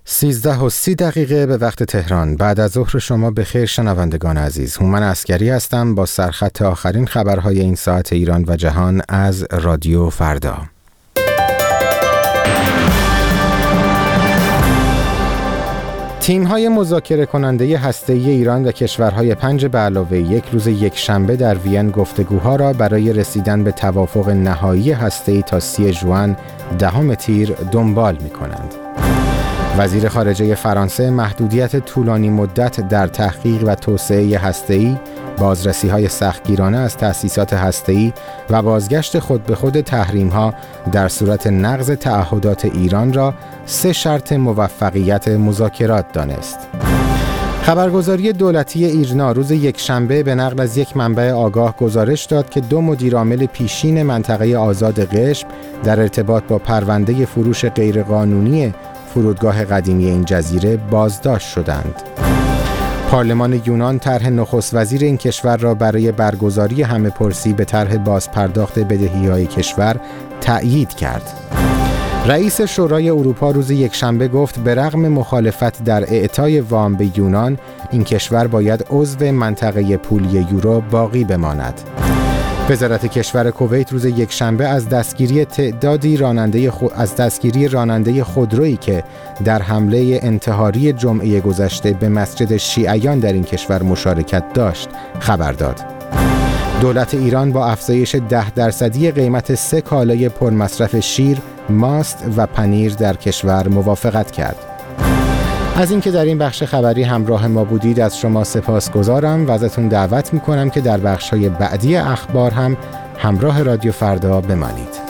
13:30 به وقت تهران. بعد از ظهر شما بخیر شنوندگان عزیز. هومن عسگری هستم با سرخط آخرین خبرهای این ساعت ایران و جهان از رادیو فردا. تیم‌های مذاکره کننده هسته‌ای ایران و کشورهای 5+1 روز یکشنبه در وین گفتگوها را برای رسیدن به توافق نهایی هسته‌ای تا 30 ژوئن 10 تیر دنبال می‌کنند. وزیر خارجه فرانسه محدودیت طولانی مدت در تحقیق و توسعه هسته‌ای، بازرسی‌های سختگیرانه از تأسیسات هسته‌ای و بازگشت خود به خود تحریم‌ها در صورت نقض تعهدات ایران را 3 شرط موفقیت مذاکرات دانست. خبرگزاری دولتی ایرنا روز یکشنبه به نقل از یک منبع آگاه گزارش داد که 2 مدیرعامل پیشین منطقه آزاد قشم در ارتباط با پرونده فروش غیرقانونی فرودگاه قدیمی این جزیره بازداشت شدند. پارلمان یونان طرح نخست وزیر این کشور را برای برگزاری همه‌پرسی به طرح بازپرداخت بدهی‌های کشور تأیید کرد. رئیس شورای اروپا روز یکشنبه گفت به رغم مخالفت در اعطای وام به یونان، این کشور باید عضو منطقه پولی یورو باقی بماند. وزارت کشور کویت روز یکشنبه از دستگیری راننده خودرویی که در حمله انتحاری جمعه گذشته به مسجد شیعیان در این کشور مشارکت داشت خبر داد. دولت ایران با افزایش 10% قیمت 3 کالای پرمصرف شیر، ماست و پنیر در کشور موافقت کرد. از اینکه در این بخش خبری همراه ما بودید از شما سپاسگزارم و ازتون دعوت میکنم که در بخش‌های بعدی اخبار هم همراه رادیو فردا بمانید.